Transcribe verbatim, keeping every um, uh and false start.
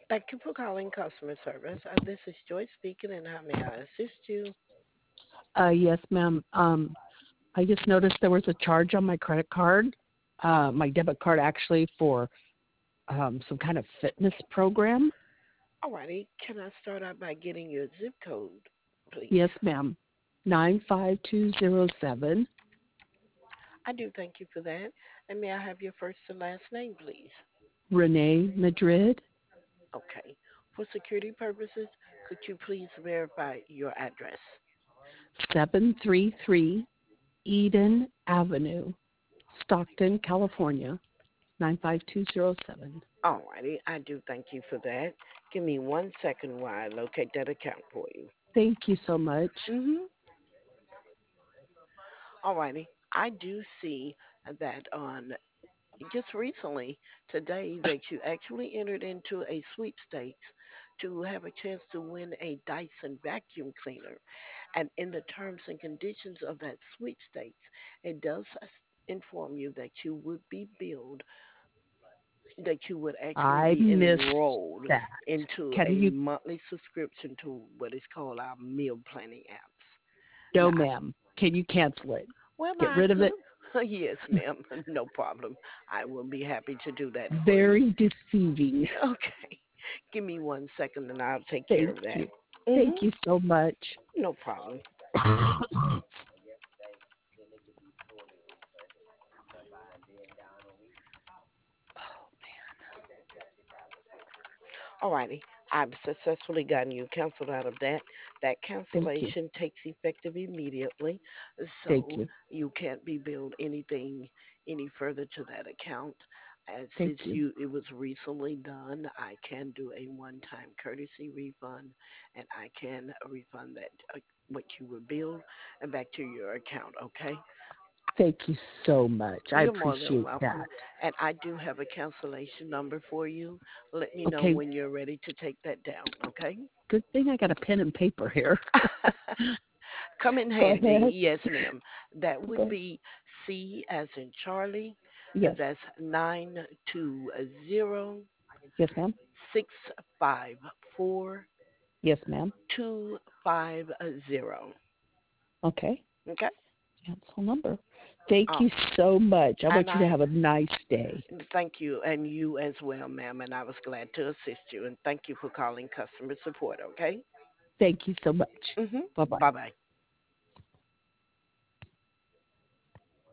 Thank you for calling customer service. Uh, this is Joyce speaking, and how may I assist you? Uh, yes, ma'am. Um, I just noticed there was a charge on my credit card, uh, my debit card actually for um, some kind of fitness program. Alrighty, can I start out by getting your zip code, please? Yes, ma'am. Nine five two zero seven. I do thank you for that. And may I have your first and last name, please? Renee Madrid, Okay. For security purposes, could you please verify your address? seven three three Eden Avenue, Stockton, California, nine five two zero seven. Alrighty, I do thank you for that. Give me one second while I locate that account for you. Thank you so much. Mm-hmm. Alrighty, I do see that on just recently, today, that you actually entered into a sweepstakes to have a chance to win a Dyson vacuum cleaner. And in the terms and conditions of that sweepstakes, it does inform you that you would be billed, that you would actually I be missed enrolled that. into Can a you? monthly subscription to what is called our meal planning apps. No, Now, ma'am. Can you cancel it? well, Get I rid of could. it? Yes, ma'am. No problem. I will be happy to do that for you. Very deceiving. Okay. Give me one second and I'll take care Thank of that. you. Thank Mhm. you so much. No problem. Alrighty. I've successfully gotten you canceled out of that. That Thank you. cancellation takes effective immediately, Thank so you. you can't be billed anything any further to that account. And Thank since you. you it was recently done, I can do a one-time courtesy refund, and I can refund that uh, what you were billed and back to your account. Okay? Thank you so much. I You're more than appreciate welcome. that. And I do have a cancellation number for you. Let me know Okay. when you're ready to take that down, okay? Good thing I got a pen and paper here. Come in Go handy. ahead. Yes, ma'am. That would Go. be C as in Charlie. Yes. That's nine two zero Yes, ma'am. six five four Yes, ma'am. two five zero. Okay. Okay? Cancel number. Thank Oh, you so much. I want and you to I have a nice day. thank you, and you as well, ma'am. And I was glad to assist you. And thank you for calling customer support, okay? Thank you so much. Mm-hmm. Bye bye. Bye bye.